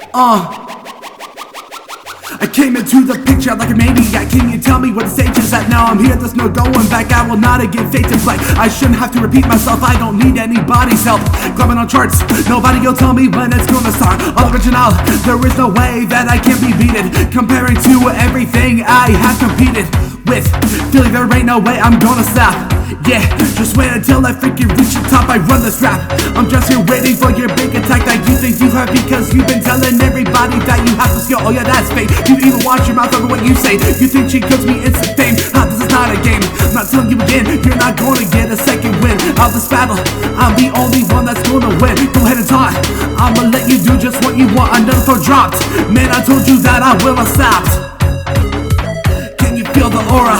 I came into the picture like a maniac. Can you tell me what the stage is at? Now I'm here, there's no going back. I will not again fade to black. I shouldn't have to repeat myself, I don't need anybody's help. Climbing on charts, nobody will tell me when it's gonna start. All original, there is no way that I can be beaten. Comparing to everything I have competed with, feeling there ain't no way I'm gonna stop. Yeah, just wait until I freaking reach the top. I run this rap, I'm just here waiting for your big attack that you think you have, because you've been telling everybody that you have the skill. Oh yeah, that's fake. You even watch your mouth over what you say. You think she gives me instant fame? This is not a game. I'm not telling you again, you're not gonna get a second win of this battle. I'm the only one that's gonna win. Go ahead and talk, I'ma let you do just what you want. Another throw dropped. Man, I told you that I will not stop. Can you feel the aura?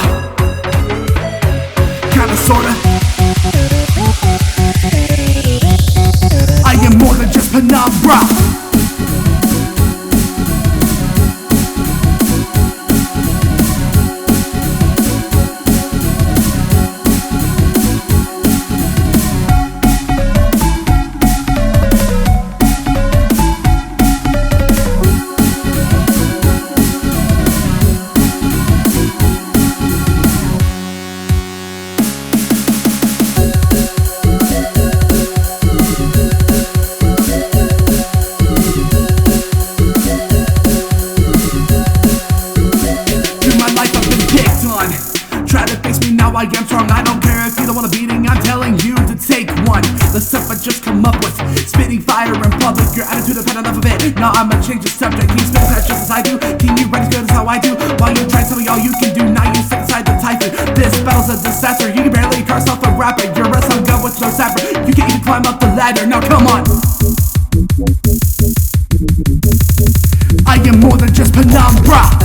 Kinda, sorta. I am more than just Penumbra. Try to face me now, I am strong. I don't care if you don't want a beating, I'm telling you to take one. The stuff I just come up with, spitting fire in public, your attitude have had enough of it. Now I'ma change the subject. Can you spit that just as I do? Can you write as good as how I do? While you try telling me all you can do, now you sit inside the typhoon. This battle's a disaster, you can barely call yourself a rapper. You're a son gun with no sapper, you can't even climb up the ladder. Now come on, I am more than just Penumbra.